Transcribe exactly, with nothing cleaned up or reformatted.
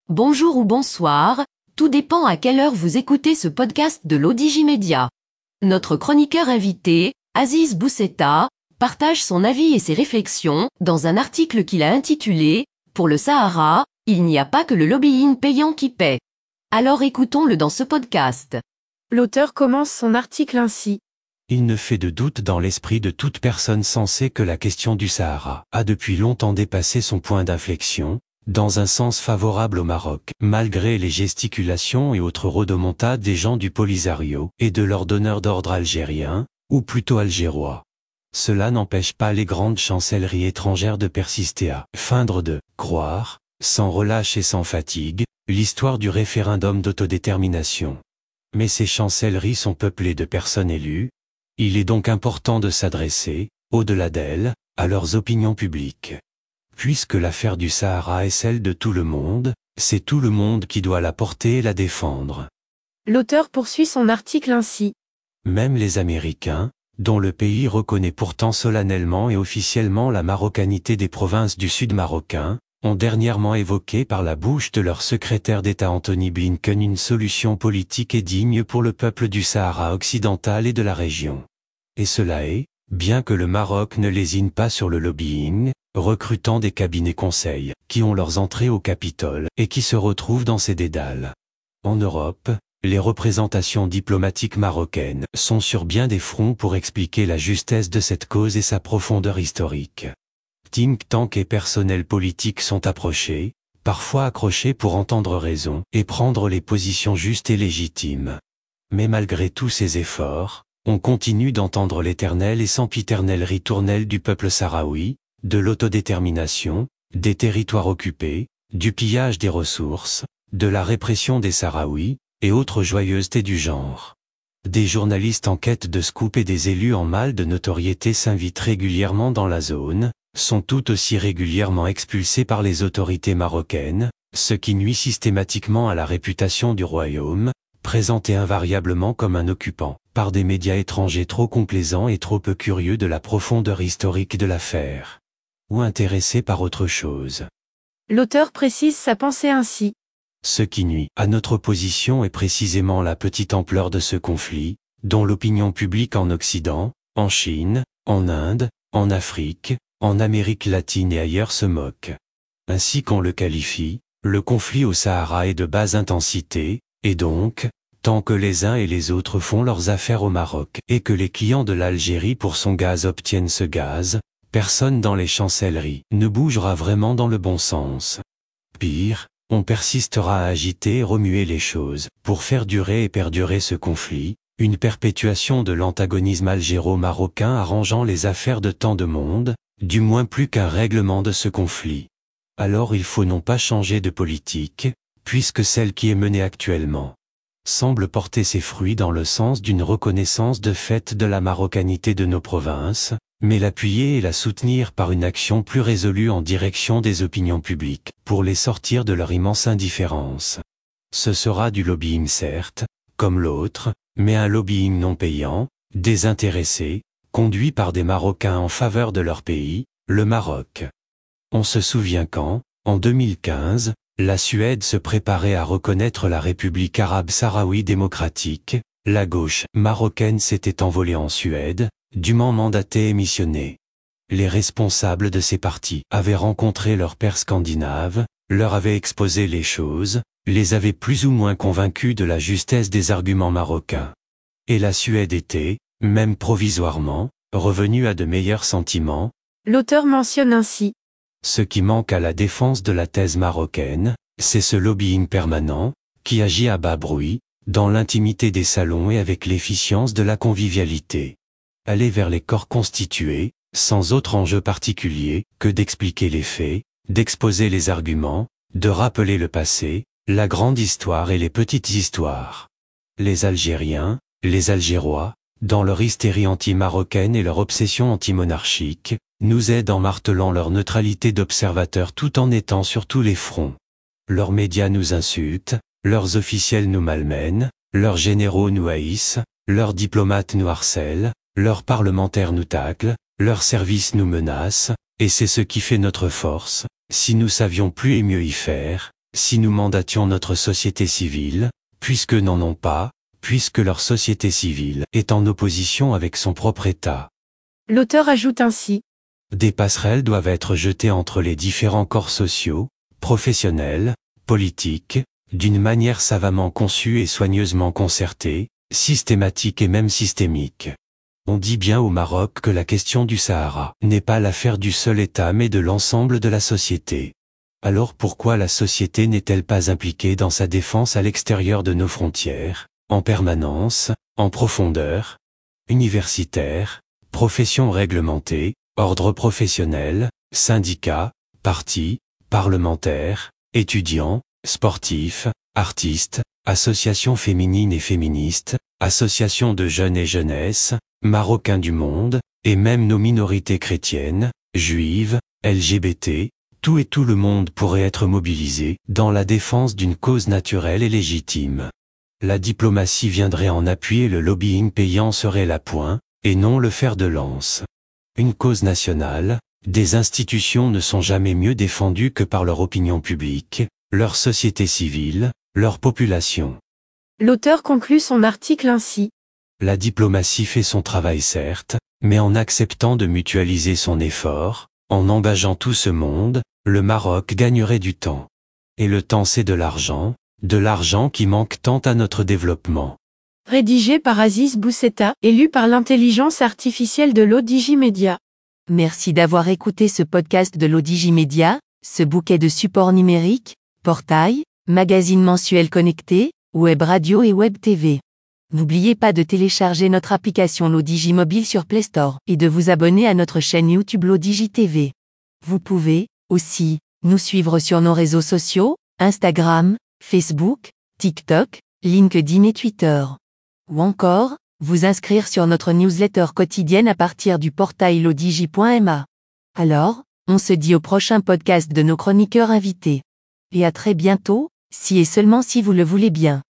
Bonjour ou bonsoir, tout dépend à quelle heure vous écoutez ce podcast de l'Odigimédia. Notre chroniqueur invité, Aziz Bousseta, partage son avis et ses réflexions dans un article qu'il a intitulé « Pour le Sahara, il n'y a pas que le lobbying payant qui paie ». Alors écoutons-le dans ce podcast. L'auteur commence son article ainsi. Il ne fait de doute dans l'esprit de toute personne sensée que la question du Sahara a depuis longtemps dépassé son point d'inflexion, dans un sens favorable au Maroc, malgré les gesticulations et autres rodomontades des gens du Polisario et de leurs donneurs d'ordre algériens, ou plutôt algérois. Cela n'empêche pas les grandes chancelleries étrangères de persister à feindre de croire, sans relâche et sans fatigue, l'histoire du référendum d'autodétermination. Mais ces chancelleries sont peuplées de personnes élues. Il est donc important de s'adresser, au-delà d'elles, à leurs opinions publiques. Puisque l'affaire du Sahara est celle de tout le monde, c'est tout le monde qui doit la porter et la défendre. L'auteur poursuit son article ainsi. Même les Américains, dont le pays reconnaît pourtant solennellement et officiellement la marocanité des provinces du sud marocain, ont dernièrement évoqué par la bouche de leur secrétaire d'État Anthony Blinken une solution politique et digne pour le peuple du Sahara occidental et de la région. Et cela est, bien que le Maroc ne lésine pas sur le lobbying, recrutant des cabinets conseils, qui ont leurs entrées au Capitole, et qui se retrouvent dans ces dédales. En Europe, les représentations diplomatiques marocaines sont sur bien des fronts pour expliquer la justesse de cette cause et sa profondeur historique. Think tanks et personnels politiques sont approchés, parfois accrochés pour entendre raison, et prendre les positions justes et légitimes. Mais malgré tous ces efforts, on continue d'entendre l'éternelle et sempiternelle ritournelle du peuple sahraoui, de l'autodétermination, des territoires occupés, du pillage des ressources, de la répression des Sahraouis, et autres joyeusetés du genre. Des journalistes en quête de scoop et des élus en mal de notoriété s'invitent régulièrement dans la zone, sont tout aussi régulièrement expulsés par les autorités marocaines, ce qui nuit systématiquement à la réputation du royaume, présenté invariablement comme un occupant, par des médias étrangers trop complaisants et trop peu curieux de la profondeur historique de l'affaire. Ou intéressés par autre chose. L'auteur précise sa pensée ainsi. Ce qui nuit à notre position est précisément la petite ampleur de ce conflit, dont l'opinion publique en Occident, en Chine, en Inde, en Afrique, en Amérique latine et ailleurs se moque. Ainsi qu'on le qualifie, le conflit au Sahara est de basse intensité, et donc, tant que les uns et les autres font leurs affaires au Maroc et que les clients de l'Algérie pour son gaz obtiennent ce gaz, personne dans les chancelleries ne bougera vraiment dans le bon sens. Pire, on persistera à agiter et remuer les choses pour faire durer et perdurer ce conflit, une perpétuation de l'antagonisme algéro-marocain arrangeant les affaires de tant de monde, du moins plus qu'un règlement de ce conflit. Alors il faut non pas changer de politique, puisque celle qui est menée actuellement semble porter ses fruits dans le sens d'une reconnaissance de fait de la marocanité de nos provinces, mais l'appuyer et la soutenir par une action plus résolue en direction des opinions publiques, pour les sortir de leur immense indifférence. Ce sera du lobbying certes, comme l'autre, mais un lobbying non payant, désintéressé, conduit par des Marocains en faveur de leur pays, le Maroc. On se souvient quand, en deux mille quinze, la Suède se préparait à reconnaître la République arabe sahraoui démocratique, la gauche marocaine s'était envolée en Suède, dûment mandatée et missionnée. Les responsables de ces partis avaient rencontré leurs pairs scandinaves, leur avaient exposé les choses, les avaient plus ou moins convaincus de la justesse des arguments marocains. Et la Suède était, même provisoirement, revenue à de meilleurs sentiments. L'auteur mentionne ainsi. Ce qui manque à la défense de la thèse marocaine, c'est ce lobbying permanent, qui agit à bas bruit, dans l'intimité des salons et avec l'efficience de la convivialité. Aller vers les corps constitués, sans autre enjeu particulier que d'expliquer les faits, d'exposer les arguments, de rappeler le passé, la grande histoire et les petites histoires. Les Algériens, les Algérois, dans leur hystérie anti-marocaine et leur obsession anti-monarchique, nous aident en martelant leur neutralité d'observateurs tout en étant sur tous les fronts. Leurs médias nous insultent, leurs officiels nous malmènent, leurs généraux nous haïssent, leurs diplomates nous harcèlent, leurs parlementaires nous taclent, leurs services nous menacent, et c'est ce qui fait notre force, si nous savions plus et mieux y faire, si nous mandations notre société civile, puisque n'en ont pas, puisque leur société civile est en opposition avec son propre État. L'auteur ajoute ainsi. Des passerelles doivent être jetées entre les différents corps sociaux, professionnels, politiques, d'une manière savamment conçue et soigneusement concertée, systématique et même systémique. On dit bien au Maroc que la question du Sahara n'est pas l'affaire du seul État mais de l'ensemble de la société. Alors pourquoi la société n'est-elle pas impliquée dans sa défense à l'extérieur de nos frontières, en permanence, en profondeur? Universitaires, professions réglementées, ordre professionnel, syndicats, partis, parlementaires, étudiants, sportifs, artistes, associations féminines et féministes, associations de jeunes et jeunesses, Marocains du monde, et même nos minorités chrétiennes, juives, L G B T, tout et tout le monde pourrait être mobilisé dans la défense d'une cause naturelle et légitime. La diplomatie viendrait en appui et le lobbying payant serait l'appoint, et non le fer de lance. Une cause nationale, des institutions ne sont jamais mieux défendues que par leur opinion publique, leur société civile, leur population. L'auteur conclut son article ainsi. La diplomatie fait son travail certes, mais en acceptant de mutualiser son effort, en engageant tout ce monde, le Maroc gagnerait du temps. Et le temps c'est de l'argent, de l'argent qui manque tant à notre développement. Rédigé par Aziz Bousseta et lu par l'intelligence artificielle de l'Odigimédia. Merci d'avoir écouté ce podcast de l'Odigimédia, ce bouquet de supports numériques, portail, magazine mensuel connecté, web radio et web T V. N'oubliez pas de télécharger notre application l'Odigimobile sur Play Store et de vous abonner à notre chaîne YouTube l'Odigi T V. Vous pouvez, aussi, nous suivre sur nos réseaux sociaux, Instagram, Facebook, TikTok, LinkedIn et Twitter. Ou encore, vous inscrire sur notre newsletter quotidienne à partir du portail lodigi point m a. Alors, on se dit au prochain podcast de nos chroniqueurs invités. Et à très bientôt, si et seulement si vous le voulez bien.